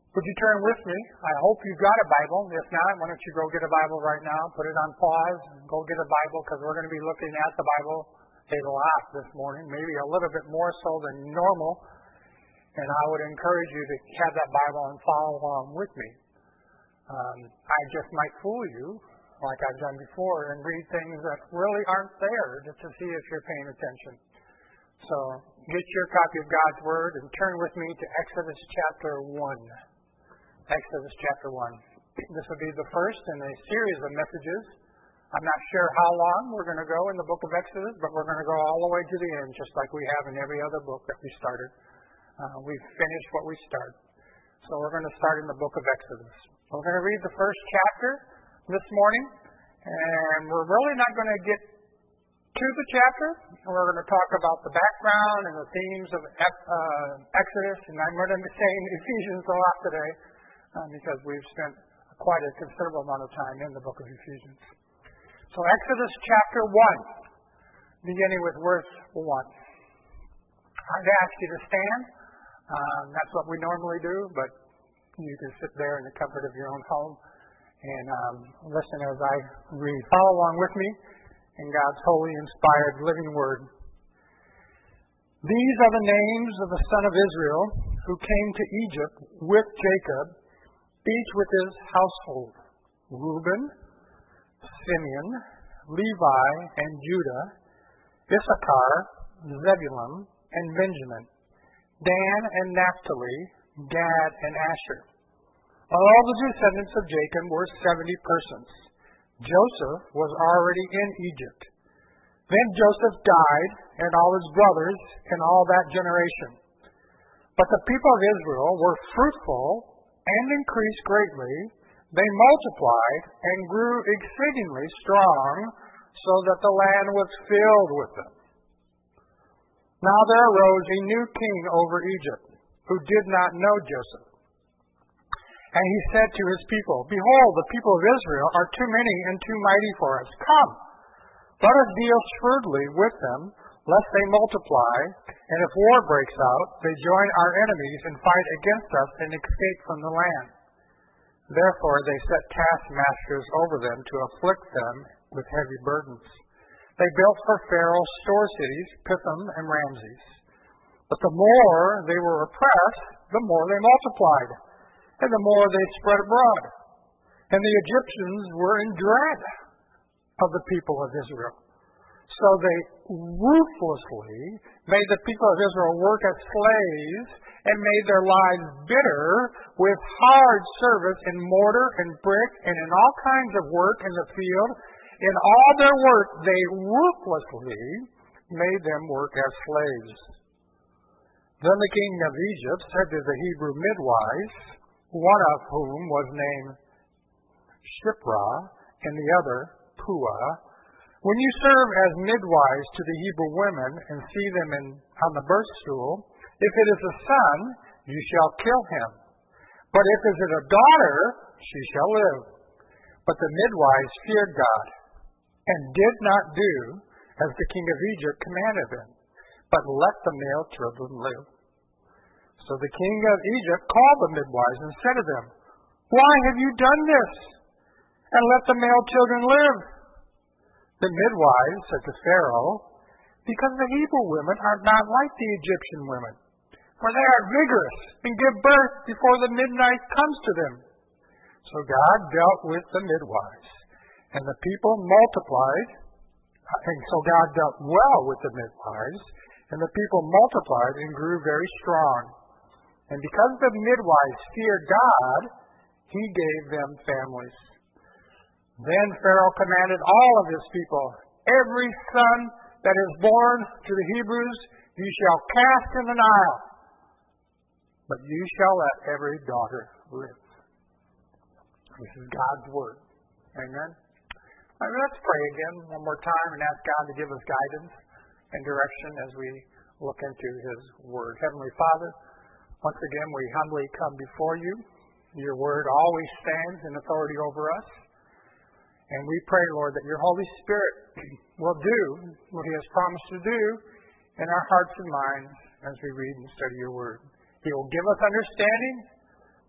Would you turn with me? I hope you've got a Bible. If not, why don't you go get a Bible right now, put it on pause, and go get a Bible, because we're going to be looking at the Bible a lot this morning, maybe a little bit more so than normal. And I would encourage you to have that Bible and follow along with me. I just might fool you, like I've done before, and read things that really aren't there, just to see if you're paying attention. So get your copy of God's Word and turn with me to Exodus chapter 1. Exodus chapter 1. This will be the first in a series of messages. I'm not sure how long we're going to go in the book of Exodus, but we're going to go all the way to the end, just like we have in every other book that we started. We've finished what we started. So we're going to start in the book of Exodus. We're going to read the first chapter this morning, and we're really not going to get to the chapter. We're going to talk about the background and the themes of Exodus, and I'm going to be saying Ephesians a lot today, because we've spent quite a considerable amount of time in the book of Ephesians. So Exodus chapter 1, beginning with verse 1. I'd ask you to stand. That's what we normally do, but you can sit there in the comfort of your own home and listen as I read. Follow along with me in God's holy, inspired, living word. These are the names of the son of Israel who came to Egypt with Jacob, each with his household: Reuben, Simeon, Levi, and Judah, Issachar, Zebulun, and Benjamin, Dan and Naphtali, Gad and Asher. All the descendants of Jacob were 70 persons. Joseph was already in Egypt. Then Joseph died, and all his brothers, and all that generation. But the people of Israel were fruitful and increased greatly. They multiplied and grew exceedingly strong, so that the land was filled with them. Now there arose a new king over Egypt, who did not know Joseph. And he said to his people, Behold, the people of Israel are too many and too mighty for us. Come, let us deal shrewdly with them, lest they multiply, and if war breaks out, they join our enemies and fight against us and escape from the land. Therefore they set taskmasters over them to afflict them with heavy burdens. They built for Pharaoh store cities, Pithom and Ramses. But the more they were oppressed, the more they multiplied, and the more they spread abroad. And the Egyptians were in dread of the people of Israel. So they ruthlessly made the people of Israel work as slaves and made their lives bitter with hard service in mortar and brick and in all kinds of work in the field. In all their work, they ruthlessly made them work as slaves. Then the king of Egypt said to the Hebrew midwives, one of whom was named Shiphrah and the other Puah, When you serve as midwives to the Hebrew women and see them on the birth stool, if it is a son, you shall kill him. But if it is a daughter, she shall live. But the midwives feared God and did not do as the king of Egypt commanded them, but let the male children live. So the king of Egypt called the midwives and said to them, Why have you done this? And let the male children live. The midwives said to Pharaoh, Because the Hebrew women are not like the Egyptian women, for they are vigorous and give birth before the midnight comes to them. So God dealt with the midwives, and the people multiplied. And so God dealt well with the midwives, and the people multiplied and grew very strong. And because the midwives feared God, he gave them families. Then Pharaoh commanded all of his people, Every son that is born to the Hebrews you shall cast in the Nile, but you shall let every daughter live. This is God's word. Amen. Let's pray again one more time and ask God to give us guidance and direction as we look into his word. Heavenly Father, once again we humbly come before you. Your word always stands in authority over us. And we pray, Lord, that your Holy Spirit will do what he has promised to do in our hearts and minds as we read and study your word. He will give us understanding,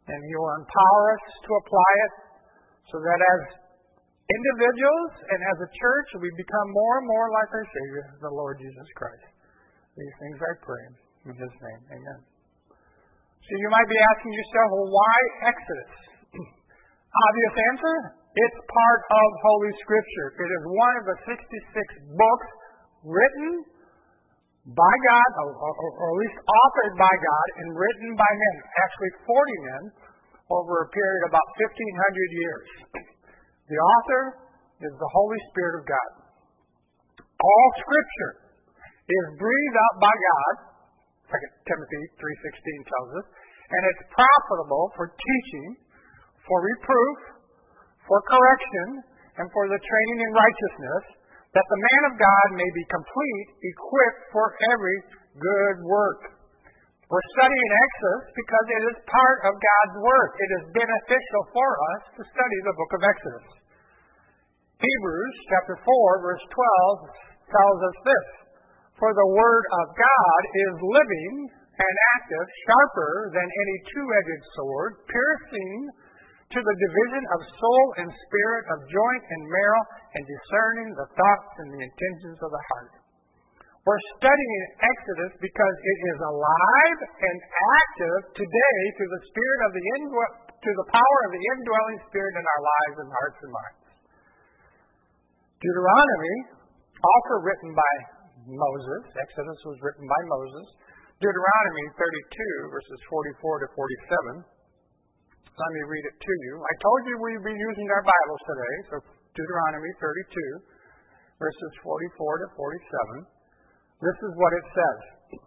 and He will empower us to apply it so that as individuals and as a church, we become more and more like our Savior, the Lord Jesus Christ. These things I pray in His name. Amen. So you might be asking yourself, well, why Exodus? Obvious answer, it's part of Holy Scripture. It is one of the 66 books written by God, or at least authored by God, and written by men. Actually 40 men over a period of about 1,500 years. The author is the Holy Spirit of God. All Scripture is breathed out by God, 2 Timothy 3:16 tells us, and it's profitable for teaching, for reproof, for correction, and for the training in righteousness, that the man of God may be complete, equipped for every good work. We're studying Exodus because it is part of God's Word. It is beneficial for us to study the book of Exodus. Hebrews chapter 4, verse 12 tells us this, "For the Word of God is living and active, sharper than any two-edged sword, piercing to the division of soul and spirit, of joint and marrow, and discerning the thoughts and the intentions of the heart." We're studying Exodus because it is alive and active today through the Spirit of through the power of the indwelling Spirit in our lives and hearts and minds. Deuteronomy, also written by Moses, Exodus was written by Moses. Deuteronomy 32, verses 44 to 47. Let me read it to you. I told you we'd be using our Bibles today, so Deuteronomy 32, verses 44 to 47. This is what it says.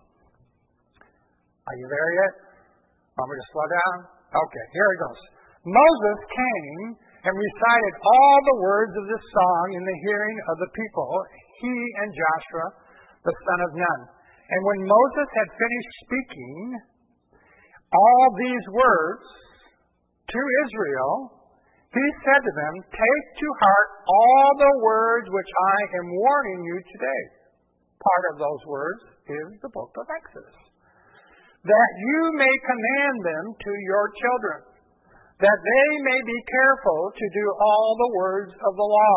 Are you there yet? Want me to slow down? Okay, here it goes. Moses came and recited all the words of this song in the hearing of the people, he and Joshua, the son of Nun. And when Moses had finished speaking all these words to Israel, he said to them, "Take to heart all the words which I am warning you today." Part of those words is the book of Exodus. "That you may command them to your children, that they may be careful to do all the words of the law.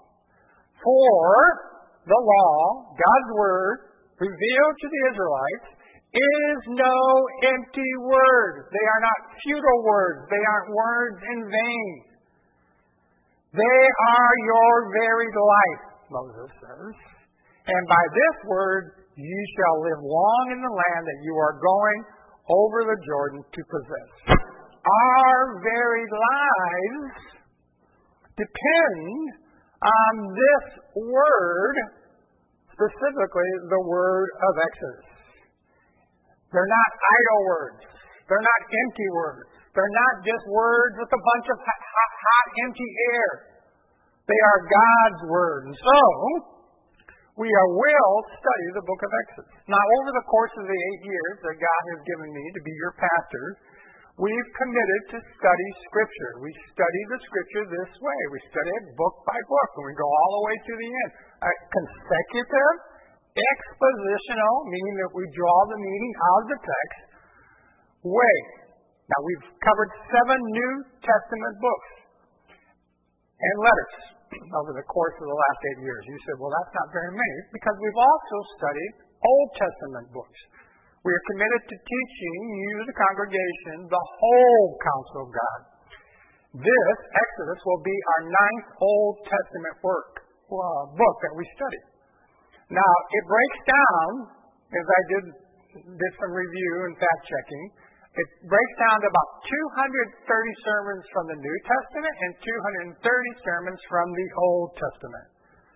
For the law, God's word, revealed to the Israelites, is no empty word." They are not futile words. They aren't words in vain. "They are your very life," Moses says. "And by this word ye shall live long in the land that you are going over the Jordan to possess." Our very lives depend on this word, specifically the word of Exodus. They're not idle words. They're not empty words. They're not just words with a bunch of hot, empty air. They are God's word. And so, we will study the book of Exodus. Now, over the course of the 8 years that God has given me to be your pastor, we've committed to study Scripture. We study the Scripture this way. We study it book by book, and we go all the way to the end. Consecutive, expositional, meaning that we draw the meaning out of the text, way. Now, we've covered 7 New Testament books and letters over the course of the last 8 years. You said, well, that's not very many, because we've also studied Old Testament books. We are committed to teaching you, the congregation, the whole counsel of God. This, Exodus, will be our 9th Old Testament book that we study. Now, it breaks down, as I did some review and fact-checking, it breaks down to about 230 sermons from the New Testament and 230 sermons from the Old Testament.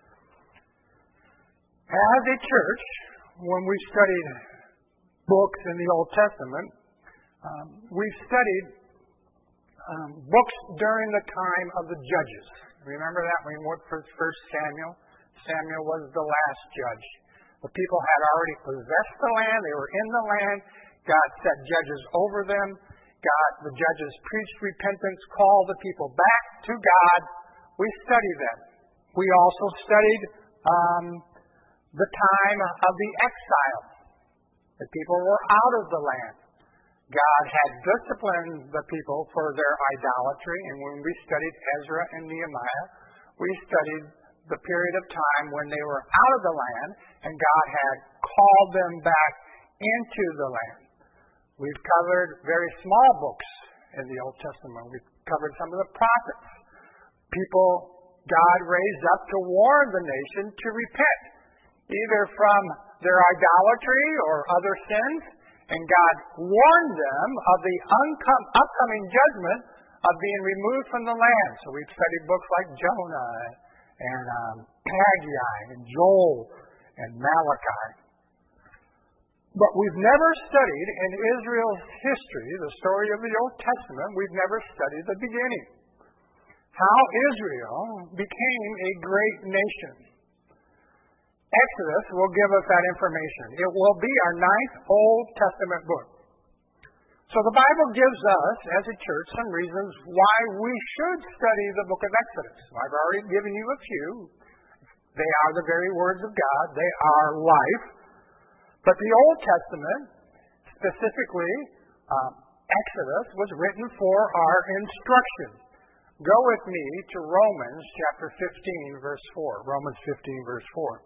As a church, when we studied books in the Old Testament, we've studied books during the time of the judges. Remember that when we went for 1 Samuel? Samuel was the last judge. The people had already possessed the land. They were in the land. God set judges over them. The judges preached repentance, called the people back to God. We studied them. We also studied the time of the exile. The people were out of the land. God had disciplined the people for their idolatry, and when we studied Ezra and Nehemiah, we studied the period of time when they were out of the land and God had called them back into the land. We've covered very small books in the Old Testament. We've covered some of the prophets. People God raised up to warn the nation to repent, either from their idolatry or other sins, and God warned them of the upcoming judgment of being removed from the land. So we've studied books like Jonah and Haggai and Joel and Malachi. But we've never studied in Israel's history, the story of the Old Testament, we've never studied the beginning. How Israel became a great nation. Exodus will give us that information. It will be our 9th Old Testament book. So the Bible gives us, as a church, some reasons why we should study the book of Exodus. I've already given you a few. They are the very words of God. They are life. But the Old Testament, specifically Exodus, was written for our instruction. Go with me to Romans chapter 15, verse 4. Romans 15, verse 4.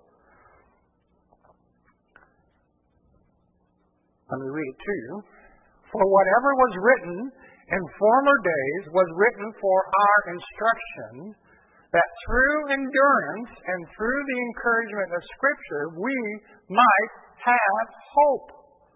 Let me read it to you. For whatever was written in former days was written for our instruction, that through endurance and through the encouragement of Scripture we might have hope.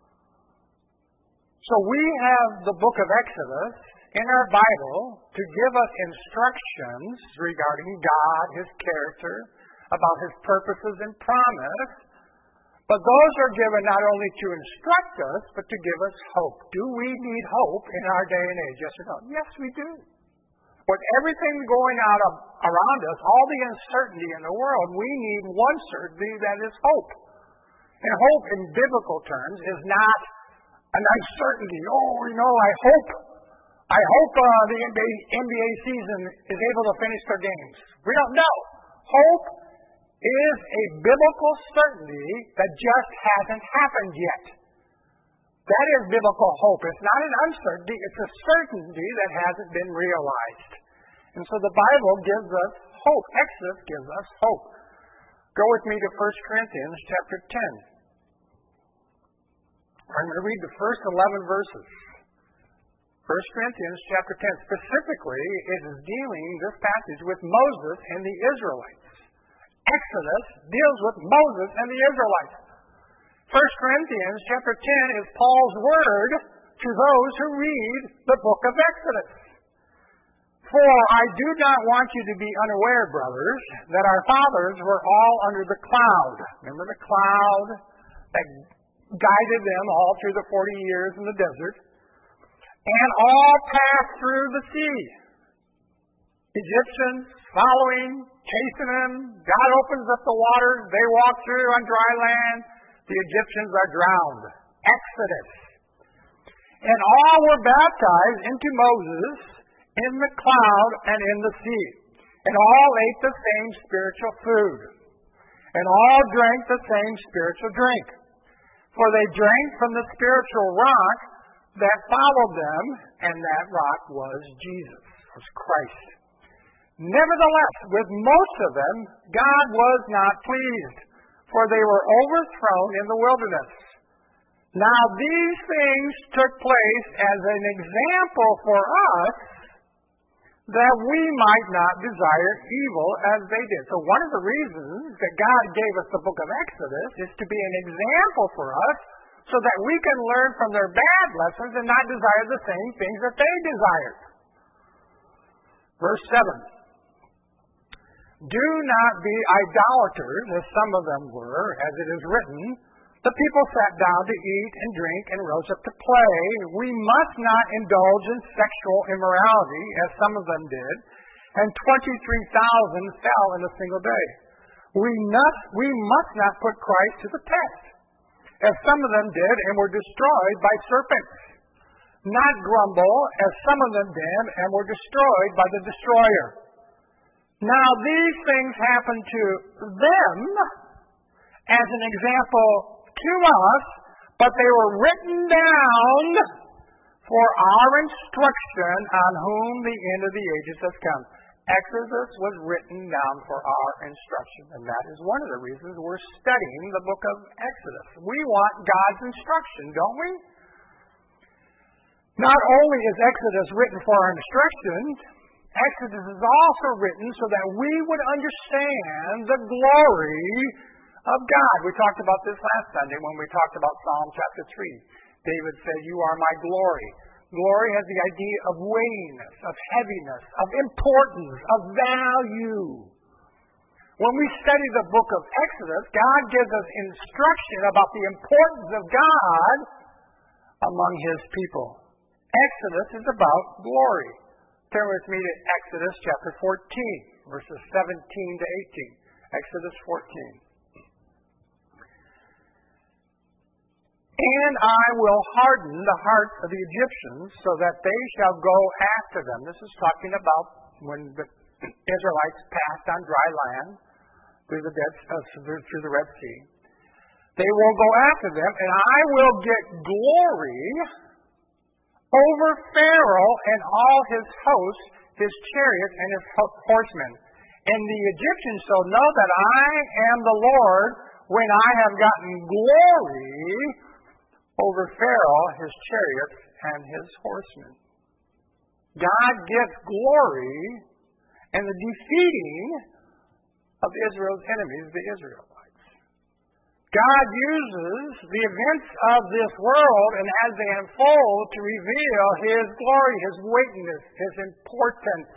So we have the book of Exodus in our Bible to give us instructions regarding God, His character, about His purposes and promise. But those are given not only to instruct us, but to give us hope. Do we need hope in our day and age? Yes or no? Yes, we do. With everything going on around us, all the uncertainty in the world, we need one certainty, that is hope. And hope in biblical terms is not an uncertainty. I hope the NBA season is able to finish their games. We don't know. Hope is a biblical certainty that just hasn't happened yet. That is biblical hope. It's not an uncertainty. It's a certainty that hasn't been realized. And so the Bible gives us hope. Exodus gives us hope. Go with me to 1 Corinthians chapter 10. I'm going to read the first 11 verses. 1 Corinthians chapter 10. Specifically, it is dealing, this passage, with Moses and the Israelites. Exodus deals with Moses and the Israelites. 1 Corinthians chapter 10 is Paul's word to those who read the book of Exodus. For I do not want you to be unaware, brothers, that our fathers were all under the cloud. Remember the cloud that guided them all through the 40 years in the desert? And all passed through the sea. Egyptians following, chasing them. God opens up the waters. They walk through on dry land. The Egyptians are drowned. Exodus. And all were baptized into Moses in the cloud and in the sea. And all ate the same spiritual food. And all drank the same spiritual drink. For they drank from the spiritual rock that followed them, and that rock was Jesus, was Christ. Nevertheless, with most of them, God was not pleased, for they were overthrown in the wilderness. Now these things took place as an example for us, that we might not desire evil as they did. So one of the reasons that God gave us the book of Exodus is to be an example for us, so that we can learn from their bad lessons and not desire the same things that they desired. Verse 7. Do not be idolaters, as some of them were, as it is written. The people sat down to eat and drink and rose up to play. We must not indulge in sexual immorality, as some of them did, and 23,000 fell in a single day. We must not put Christ to the test, as some of them did and were destroyed by serpents. Not grumble, as some of them did and were destroyed by the destroyer. Now these things happened to them as an example to us, but they were written down for our instruction on whom the end of the ages has come. Exodus was written down for our instruction, and that is one of the reasons we're studying the book of Exodus. We want God's instruction, don't we? Not only is Exodus written for our instruction, Exodus is also written so that we would understand the glory of God. We talked about this last Sunday when we talked about Psalm chapter 3. David said, "You are my glory." Glory has the idea of weightiness, of heaviness, of importance, of value. When we study the book of Exodus, God gives us instruction about the importance of God among His people. Exodus is about glory. Turn with me to Exodus chapter 14, verses 17 to 18. Exodus 14. "And I will harden the hearts of the Egyptians so that they shall go after them." This is talking about when the Israelites passed on dry land through the Red Sea. "They will go after them, and I will get glory over Pharaoh and all his hosts, his chariots, and his horsemen. And the Egyptians shall know that I am the Lord when I have gotten glory over Pharaoh, his chariots, and his horsemen." God gets glory in the defeating of Israel's enemies, the Israelites. God uses the events of this world and as they unfold to reveal His glory, His weightiness, His importance.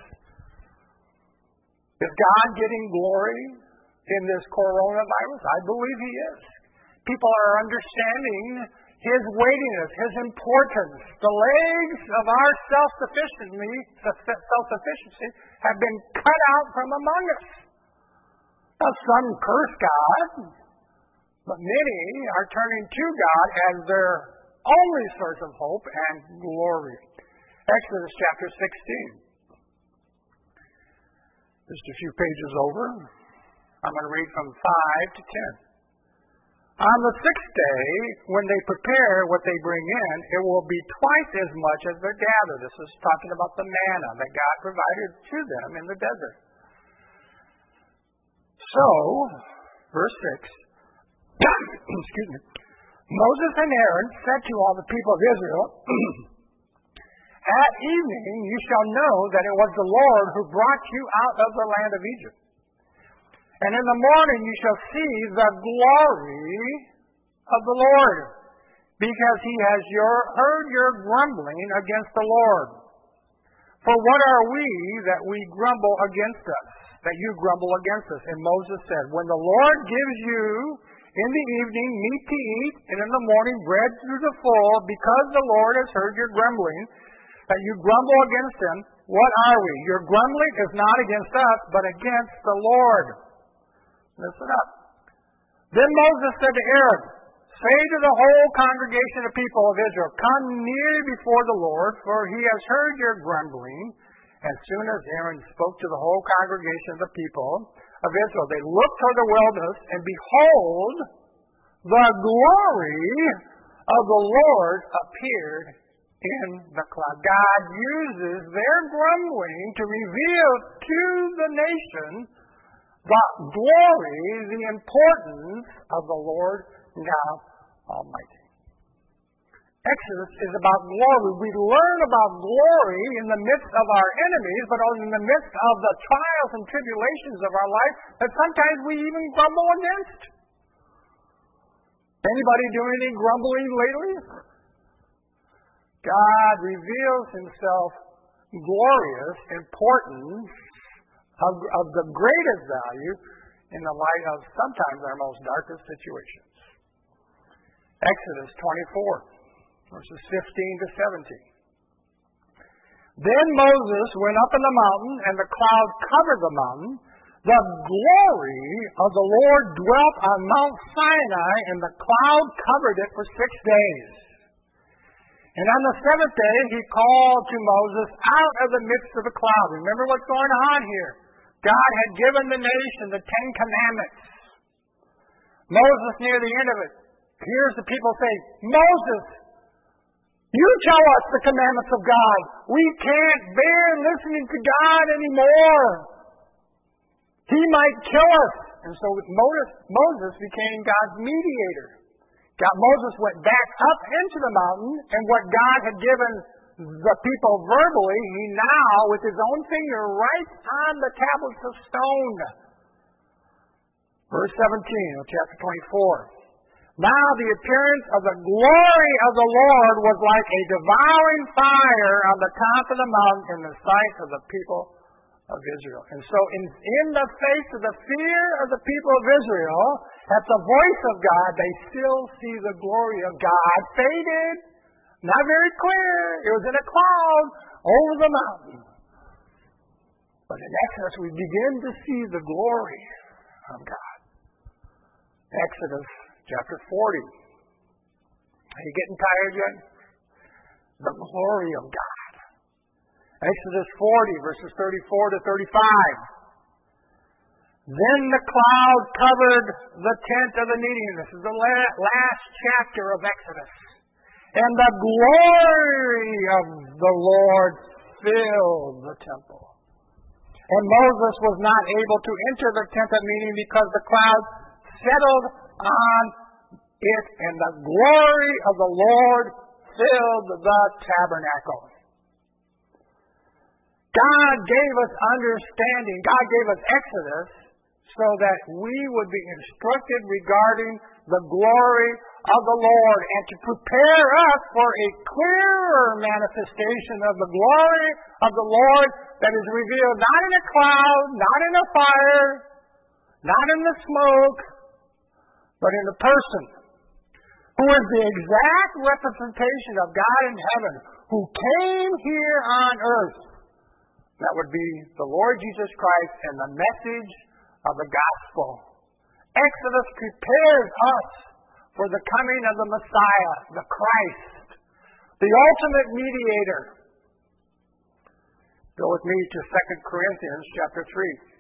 Is God getting glory in this coronavirus? I believe He is. People are understanding His weightiness, His importance. The legs of our self-sufficiency have been cut out from among us. Now, some curse God, but many are turning to God as their only source of hope and glory. Exodus chapter 16. Just a few pages over. I'm going to read from 5 to 10. "On the sixth day, when they prepare what they bring in, it will be twice as much as they gather." This is talking about the manna that God provided to them in the desert. "So," verse 6, excuse me, "Moses and Aaron said to all the people of Israel, 'At evening you shall know that it was the Lord who brought you out of the land of Egypt. And in the morning you shall see the glory of the Lord, because He has heard your grumbling against the Lord. For what are we that we grumble against us, that you grumble against us?' And Moses said, 'When the Lord gives you in the evening meat to eat, and in the morning bread through the full, because the Lord has heard your grumbling, that you grumble against Him, what are we? Your grumbling is not against us, but against the Lord.' Listen up. Then Moses said to Aaron, 'Say to the whole congregation of people of Israel, come near before the Lord, for He has heard your grumbling.' As soon as Aaron spoke to the whole congregation of the people of Israel, they looked toward the wilderness, and behold, the glory of the Lord appeared in the cloud." God uses their grumbling to reveal to the nation the glory, the importance of the Lord God Almighty. Exodus is about glory. We learn about glory in the midst of our enemies, but in the midst of the trials and tribulations of our life that sometimes we even grumble against. Anybody doing any grumbling lately? God reveals Himself glorious, important, of the greatest value in the light of sometimes our most darkest situations. Exodus 24. Verses 15 to 17. "Then Moses went up in the mountain, and the cloud covered the mountain. The glory of the Lord dwelt on Mount Sinai, and the cloud covered it for 6 days. And on the seventh day He called to Moses out of the midst of the cloud." Remember what's going on here. God had given the nation the 10 Commandments. Moses, near the end of it, hears the people say, "Moses, You tell us the commandments of God. We can't bear listening to God anymore. He might kill us. And so Moses became God's mediator. Moses went back up into the mountain, and what God had given the people verbally, he now, with his own finger, writes on the tablets of stone. Verse 17 of chapter 24. Now the appearance of the glory of the Lord was like a devouring fire on the top of the mountain in the sight of the people of Israel. And so in the face of the fear of the people of Israel, at the voice of God, they still see the glory of God faded. Not very clear. It was in a cloud over the mountain. But in Exodus, we begin to see the glory of God. Exodus chapter 40. Are you getting tired yet? The glory of God. Exodus 40, verses 34 to 35. Then the cloud covered the tent of the meeting. This is the last chapter of Exodus. And the glory of the Lord filled the temple. And Moses was not able to enter the tent of meeting because the cloud settled on it, and the glory of the Lord filled the tabernacle. God gave us understanding. God gave us Exodus so that we would be instructed regarding the glory of the Lord and to prepare us for a clearer manifestation of the glory of the Lord that is revealed not in a cloud, not in a fire, not in the smoke, but in the person who is the exact representation of God in heaven, who came here on earth. That would be the Lord Jesus Christ and the message of the gospel. Exodus prepares us for the coming of the Messiah, the Christ, the ultimate mediator. Go with me to 2 Corinthians chapter 3.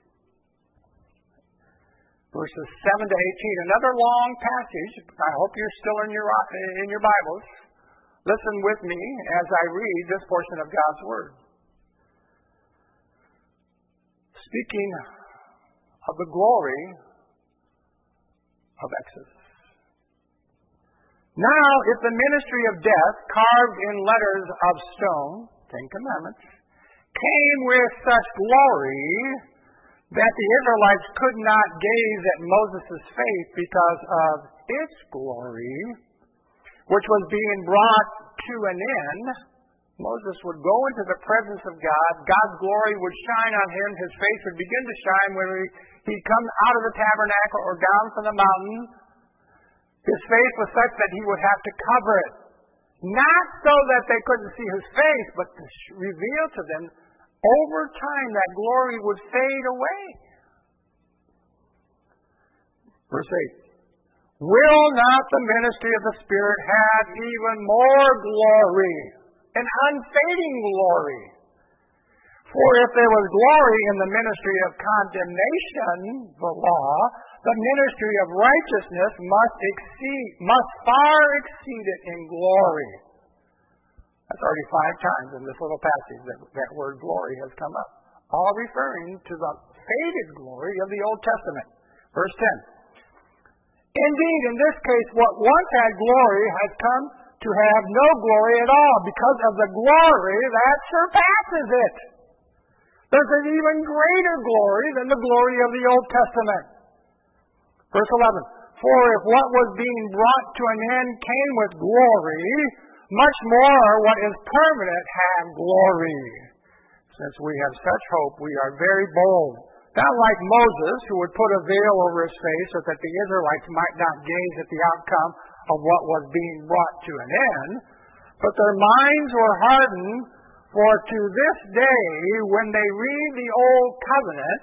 Verses 7 to 18. Another long passage. I hope you're still in your Bibles. Listen with me as I read this portion of God's Word. Speaking of the glory of Exodus. Now, if the ministry of death, carved in letters of stone, 10 Commandments, came with such glory that the Israelites could not gaze at Moses' face because of its glory, which was being brought to an end, Moses would go into the presence of God. God's glory would shine on him. His face would begin to shine when he'd come out of the tabernacle or down from the mountain. His face was such that he would have to cover it. Not so that they couldn't see his face, but to reveal to them, over time, that glory would fade away. Verse 8. Will not the ministry of the Spirit have even more glory, an unfading glory? For if there was glory in the ministry of condemnation, the law, the ministry of righteousness must far exceed it in glory. That's already 5 times in this little passage that word glory has come up. All referring to the faded glory of the Old Testament. Verse 10. Indeed, in this case, what once had glory has come to have no glory at all because of the glory that surpasses it. There's an even greater glory than the glory of the Old Testament. Verse 11. For if what was being brought to an end came with glory, much more what is permanent have glory. Since we have such hope, we are very bold. Not like Moses, who would put a veil over his face so that the Israelites might not gaze at the outcome of what was being brought to an end, but their minds were hardened, for to this day, when they read the Old Covenant,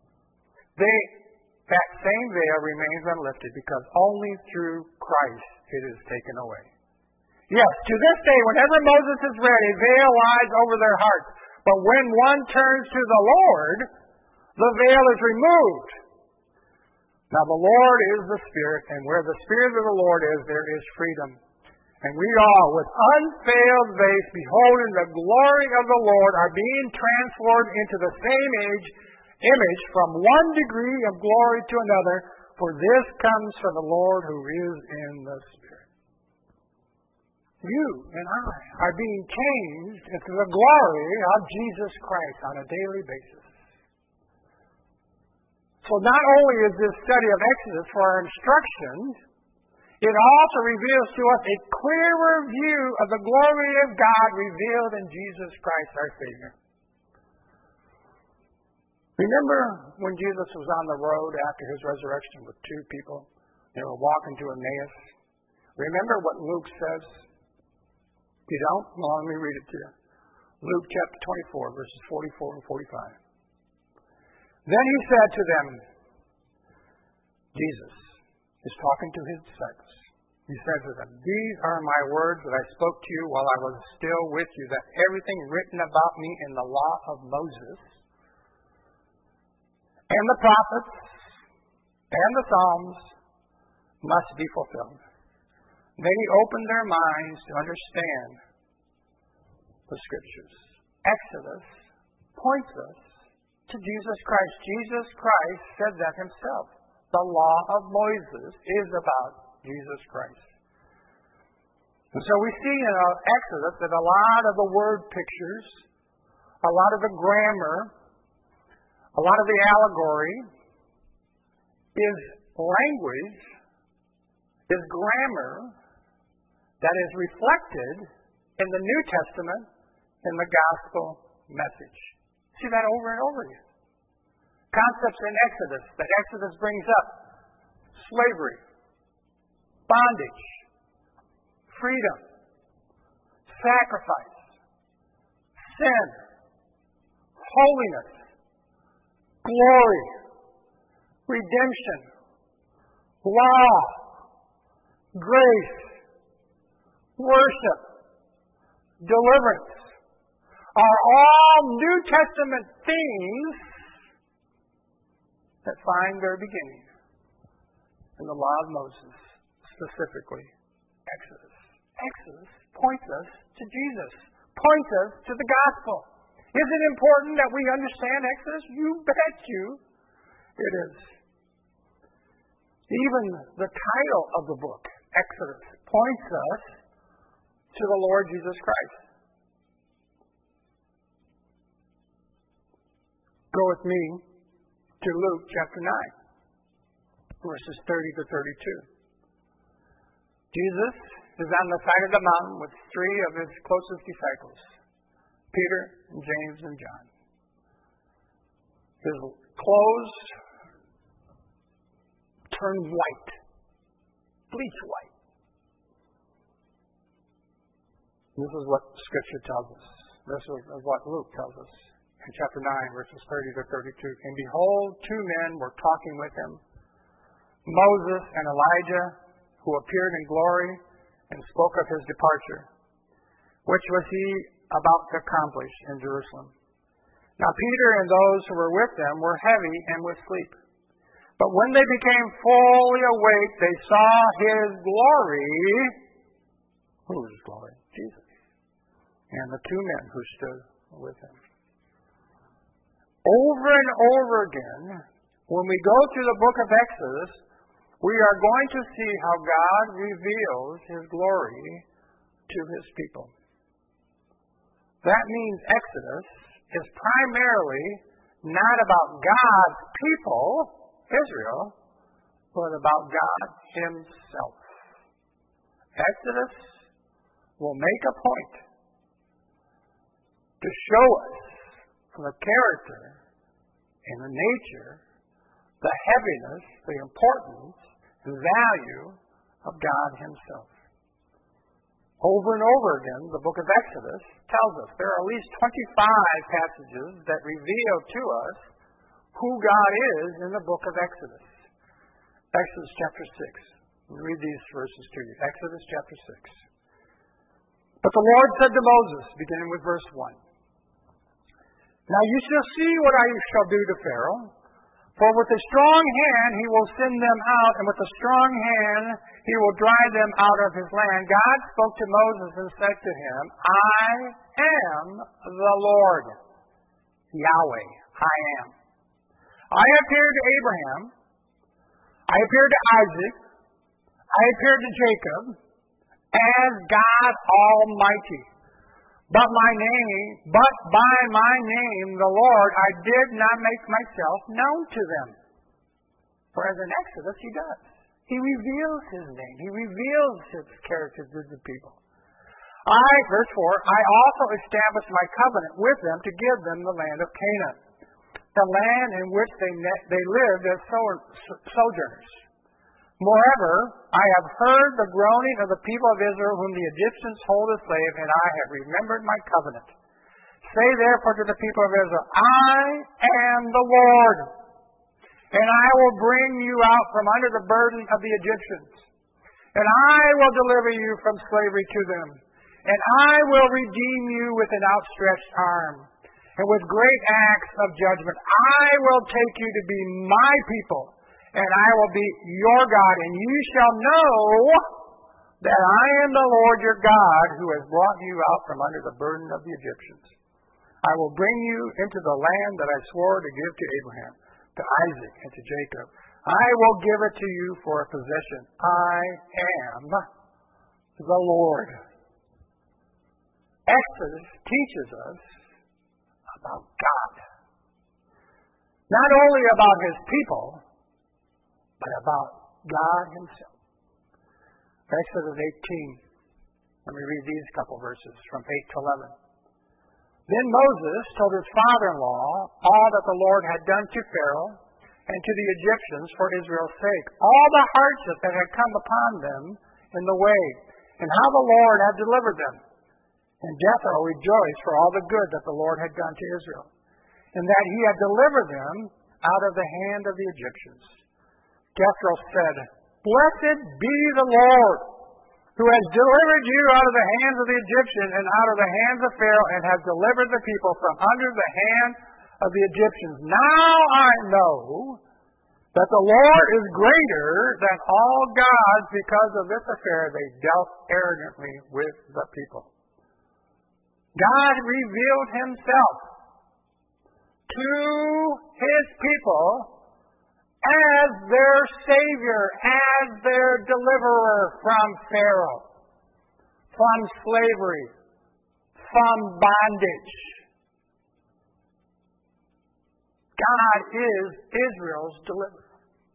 that same veil remains unlifted, because only through Christ it is taken away. Yes, to this day, whenever Moses is read, a veil lies over their hearts. But when one turns to the Lord, the veil is removed. Now the Lord is the Spirit, and where the Spirit of the Lord is, there is freedom. And we all, with unveiled face, beholding the glory of the Lord, are being transformed into the same image from one degree of glory to another, for this comes from the Lord who is in the Spirit. You and I are being changed into the glory of Jesus Christ on a daily basis. So not only is this study of Exodus for our instruction, it also reveals to us a clearer view of the glory of God revealed in Jesus Christ our Savior. Remember when Jesus was on the road after his resurrection with two people? They were walking to Emmaus. Remember what Luke says? If you don't, well, let me read it to you. Luke chapter 24, verses 44 and 45. Then he said to them, Jesus is talking to his disciples. He said to them, these are my words that I spoke to you while I was still with you, that everything written about me in the law of Moses and the prophets and the Psalms must be fulfilled. Then he opened their minds to understand the Scriptures. Exodus points us to Jesus Christ. Jesus Christ said that himself. The law of Moses is about Jesus Christ. And so we see in Exodus that a lot of the word pictures, a lot of the grammar, a lot of the allegory is language, is grammar that is reflected in the New Testament in the gospel message. See that over and over again. Concepts in Exodus that Exodus brings up: slavery, bondage, freedom, sacrifice, sin, holiness, glory, redemption, law, grace, worship, deliverance are all New Testament themes that find their beginning in the law of Moses, specifically Exodus. Exodus points us to Jesus, points us to the gospel. Is it important that we understand Exodus? You bet you it is. Even the title of the book, Exodus, points us to the Lord Jesus Christ. Go with me to Luke chapter 9, verses 30 to 32. Jesus is on the side of the mountain with three of his closest disciples, Peter and James and John. His clothes turn white, bleach white. This is what Scripture tells us. This is what Luke tells us in chapter 9, verses 30 to 32. And behold, two men were talking with him, Moses and Elijah, who appeared in glory and spoke of his departure, which was he about to accomplish in Jerusalem. Now Peter and those who were with them were heavy and with sleep. But when they became fully awake, they saw his glory. Whose glory? Jesus. And the two men who stood with him. Over and over again, when we go through the book of Exodus, we are going to see how God reveals his glory to his people. That means Exodus is primarily not about God's people, Israel, but about God himself. Exodus will make a point to show us the character and the nature, the heaviness, the importance, the value of God himself. Over and over again, the book of Exodus tells us there are at least 25 passages that reveal to us who God is in the book of Exodus. Exodus chapter 6. Let me read these verses to you. Exodus chapter 6. But the Lord said to Moses, beginning with verse 1, Now you shall see what I shall do to Pharaoh, For with a strong hand he will send them out, and with a strong hand he will drive them out of his land. God spoke to Moses and said to him, I am the Lord, Yahweh, I am. I appeared to Abraham, I appeared to Isaac, I appeared to Jacob as God Almighty. But by my name, the Lord, I did not make myself known to them. For as in Exodus, he does. He reveals his name. He reveals his character to the people. Verse 4, I also established my covenant with them to give them the land of Canaan, the land in which they lived as sojourners. Moreover, I have heard the groaning of the people of Israel whom the Egyptians hold as slave, and I have remembered my covenant. Say therefore to the people of Israel, I am the Lord, and I will bring you out from under the burden of the Egyptians, and I will deliver you from slavery to them, and I will redeem you with an outstretched arm, and with great acts of judgment. I will take you to be my people, and I will be your God, and you shall know that I am the Lord your God, who has brought you out from under the burden of the Egyptians. I will bring you into the land that I swore to give to Abraham, to Isaac, and to Jacob. I will give it to you for a possession. I am the Lord. Exodus teaches us about God. Not only about his people, but about God himself. Exodus 18. Let me read these couple verses from 8 to 11. Then Moses told his father-in-law all that the Lord had done to Pharaoh and to the Egyptians for Israel's sake, all the hardship that had come upon them in the way, and how the Lord had delivered them. And Jethro rejoiced for all the good that the Lord had done to Israel, and that he had delivered them out of the hand of the Egyptians. Jethro said, Blessed be the Lord, who has delivered you out of the hands of the Egyptians and out of the hands of Pharaoh, and has delivered the people from under the hand of the Egyptians. Now I know that the Lord is greater than all gods. Because of this affair, they dealt arrogantly with the people. God revealed himself to his people as their Savior, as their deliverer from Pharaoh, from slavery, from bondage. God is Israel's deliverer.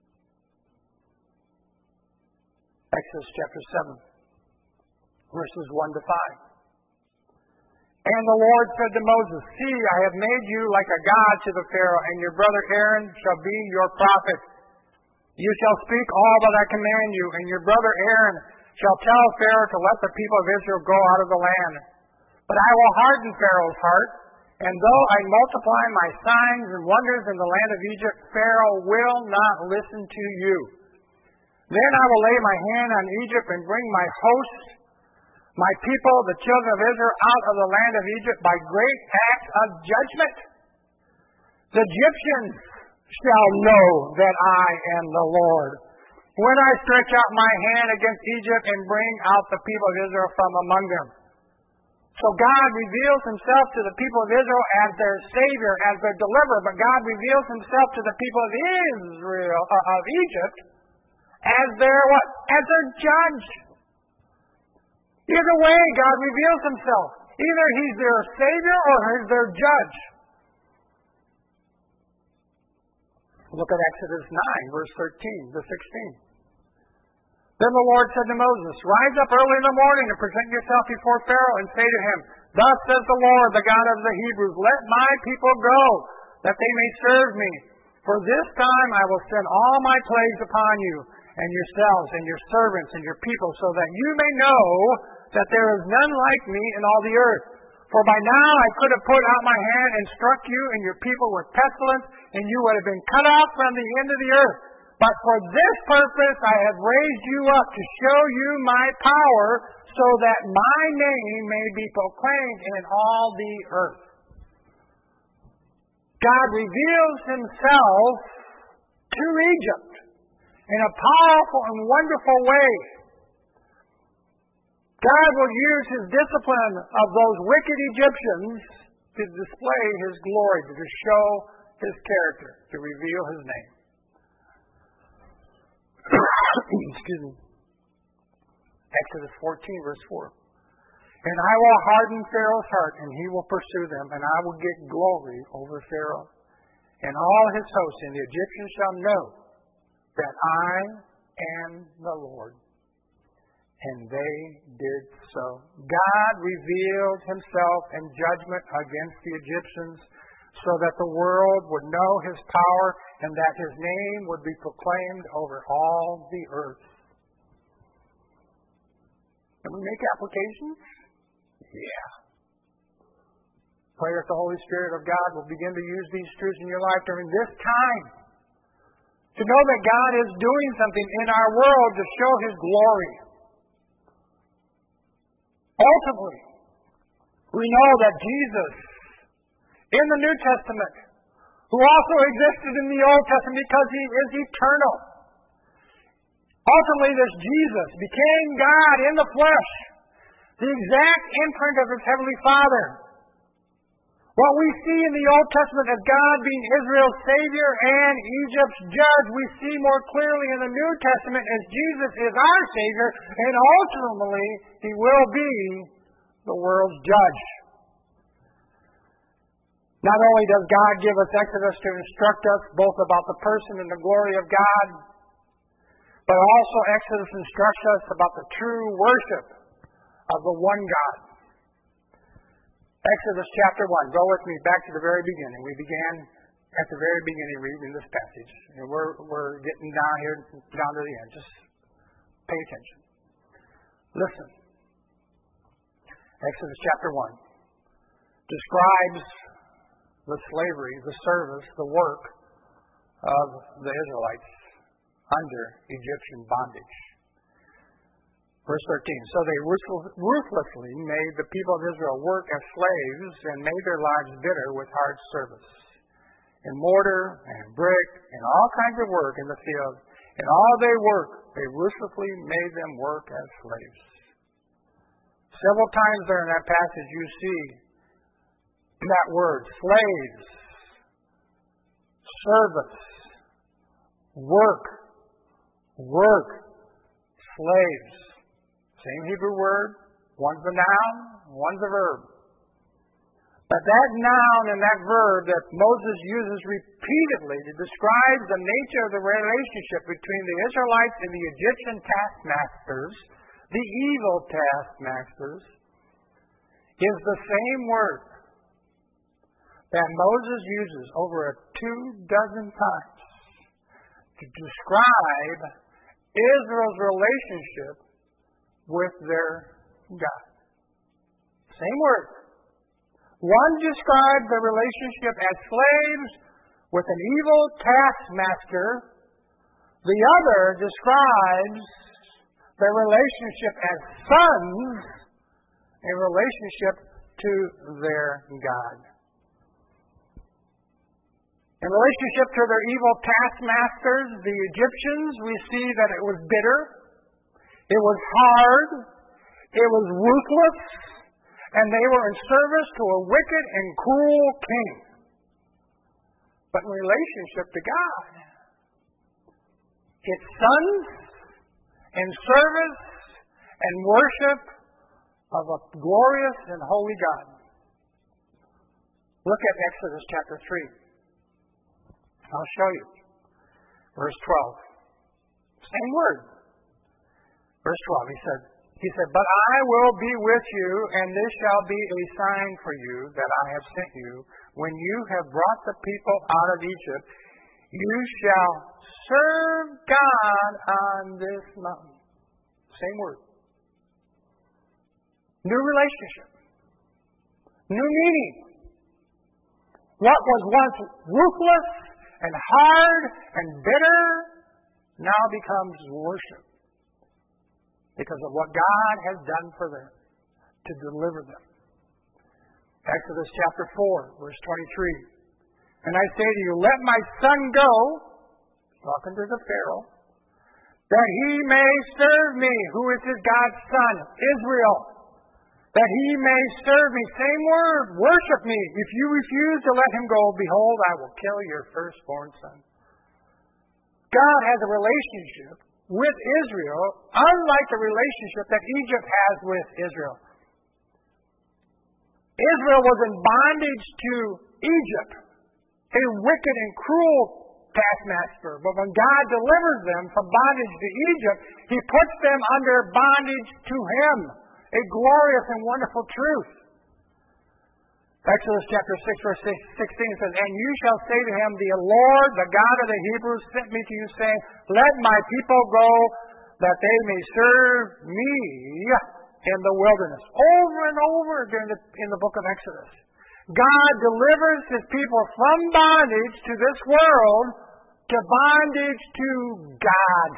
Exodus chapter 7, verses 1 to 5. And the Lord said to Moses, See, I have made you like a god to the Pharaoh, and your brother Aaron shall be your prophet. You shall speak all that I command you, and your brother Aaron shall tell Pharaoh to let the people of Israel go out of the land. But I will harden Pharaoh's heart, and though I multiply my signs and wonders in the land of Egypt, Pharaoh will not listen to you. Then I will lay my hand on Egypt and bring my hosts, my people, the children of Israel, out of the land of Egypt by great acts of judgment. The Egyptians shall know that I am the Lord, when I stretch out my hand against Egypt and bring out the people of Israel from among them. So God reveals himself to the people of Israel as their Savior, as their deliverer, but God reveals himself to the people of Israel, of Egypt, as their what? As their judge. Either way, God reveals himself. Either he's their Savior or he's their judge. Look at Exodus 9, verse 13 to 16. Then the Lord said to Moses, Rise up early in the morning and present yourself before Pharaoh and say to him, Thus says the Lord, the God of the Hebrews, Let my people go, that they may serve me. For this time I will send all my plagues upon you, and yourselves, and your servants, and your people, so that you may know that there is none like me in all the earth. For by now I could have put out my hand and struck you and your people with pestilence, and you would have been cut off from the end of the earth. But for this purpose I have raised you up, to show you my power, so that my name may be proclaimed in all the earth. God reveals himself to Egypt in a powerful and wonderful way. God will use His discipline of those wicked Egyptians to display His glory, to show His character, to reveal His name. Excuse me. Exodus 14, verse 4. And I will harden Pharaoh's heart, and he will pursue them, and I will get glory over Pharaoh and all his hosts, and the Egyptians shall know that I am the Lord. And they did so. God revealed Himself in judgment against the Egyptians so that the world would know His power and that His name would be proclaimed over all the earth. Can we make applications? Yeah. Pray that the Holy Spirit of God will begin to use these truths in your life during this time. To know that God is doing something in our world to show His glory. Ultimately, we know that Jesus, in the New Testament, who also existed in the Old Testament because He is eternal. Ultimately, this Jesus became God in the flesh, the exact imprint of His Heavenly Father. What we see in the Old Testament as God being Israel's Savior and Egypt's judge, we see more clearly in the New Testament as Jesus is our Savior, and ultimately He will be the world's judge. Not only does God give us Exodus to instruct us both about the person and the glory of God, but also Exodus instructs us about the true worship of the one God. Exodus chapter 1. Go with me back to the very beginning. We began at the very beginning reading this passage. And we're getting down here, down to the end. Just pay attention. Listen. Exodus chapter 1 describes the slavery, the service, the work of the Israelites under Egyptian bondage. Verse 13, so they ruthlessly made the people of Israel work as slaves and made their lives bitter with hard service. In mortar and brick and all kinds of work in the field. In all they work, they ruthlessly made them work as slaves. Several times there in that passage you see that word, slaves, service, work, slaves. Same Hebrew word, one's a noun, one's a verb. But that noun and that verb that Moses uses repeatedly to describe the nature of the relationship between the Israelites and the Egyptian taskmasters, the evil taskmasters, is the same word that Moses uses over 24 times to describe Israel's relationship with their God. Same word. One describes the relationship as slaves with an evil taskmaster. The other describes the relationship as sons, a relationship to their God. In relationship to their evil taskmasters, the Egyptians, we see that it was bitter. It was hard, it was ruthless, and they were in service to a wicked and cruel king. But in relationship to God, it's sons and service and worship of a glorious and holy God. Look at Exodus chapter 3. I'll show you. Verse 12. Same word. Verse 12, he said, but I will be with you, and this shall be a sign for you that I have sent you. When you have brought the people out of Egypt, you shall serve God on this mountain. Same word. New relationship. New meaning. What was once ruthless and hard and bitter now becomes worship. Because of what God has done for them to deliver them. Exodus chapter 4, verse 23. And I say to you, let my son go, talking to the Pharaoh, that he may serve me, who is his God's son, Israel. That he may serve me. Same word, worship me. If you refuse to let him go, behold, I will kill your firstborn son. God has a relationship with Israel, unlike the relationship that Egypt has with Israel. Israel was in bondage to Egypt, a wicked and cruel taskmaster. But when God delivers them from bondage to Egypt, he puts them under bondage to him, a glorious and wonderful truth. Exodus chapter 6, verse 16 says, And you shall say to him, The Lord, the God of the Hebrews, sent me to you, saying, Let my people go, that they may serve me in the wilderness. Over and over again in the book of Exodus. God delivers his people from bondage to this world to bondage to God.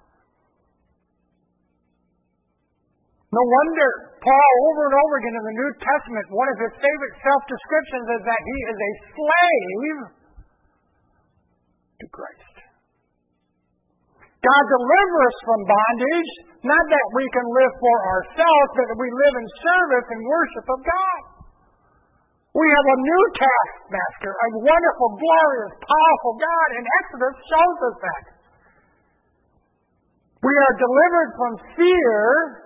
No wonder Paul, over and over again in the New Testament, one of his favorite self-descriptions is that he is a slave to Christ. God delivers us from bondage, not that we can live for ourselves, but that we live in service and worship of God. We have a new taskmaster, a wonderful, glorious, powerful God, and Exodus shows us that. We are delivered from fear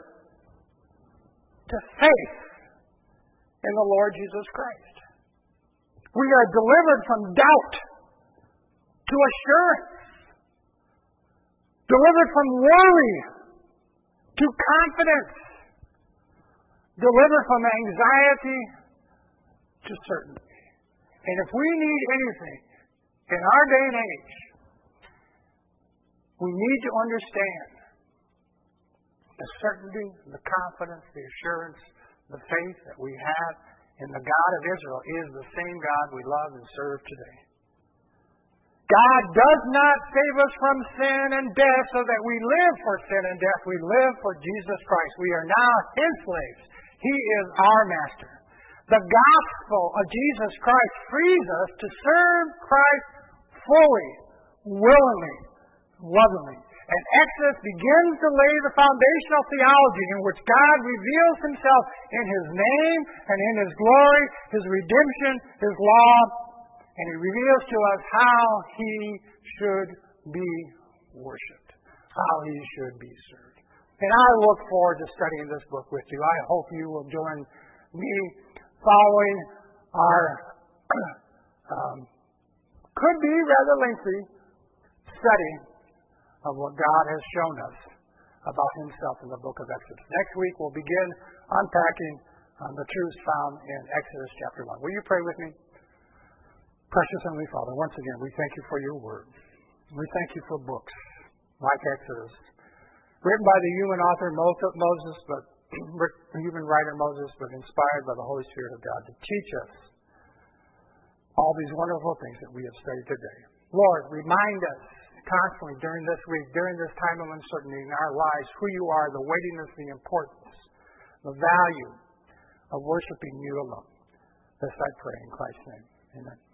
to faith in the Lord Jesus Christ. We are delivered from doubt to assurance. Delivered from worry to confidence. Delivered from anxiety to certainty. And if we need anything in our day and age, we need to understand the certainty, the confidence, the assurance, the faith that we have in the God of Israel is the same God we love and serve today. God does not save us from sin and death so that we live for sin and death. We live for Jesus Christ. We are now his slaves. He is our master. The gospel of Jesus Christ frees us to serve Christ fully, willingly, lovingly. And Exodus begins to lay the foundational theology in which God reveals himself in his name and in his glory, his redemption, his law, and he reveals to us how he should be worshipped, how he should be served. And I look forward to studying this book with you. I hope you will join me following our could be rather lengthy study of what God has shown us about himself in the book of Exodus. Next week we'll begin unpacking the truths found in Exodus chapter 1. Will you pray with me? Precious Heavenly Father, once again we thank you for your word. We thank you for books like Exodus, written by the human author Moses, but human writer Moses, but inspired by the Holy Spirit of God to teach us all these wonderful things that we have studied today. Lord, remind us constantly during this week, during this time of uncertainty in our lives, who you are, the weightiness, the importance, the value of worshiping you alone. This I pray in Christ's name. Amen.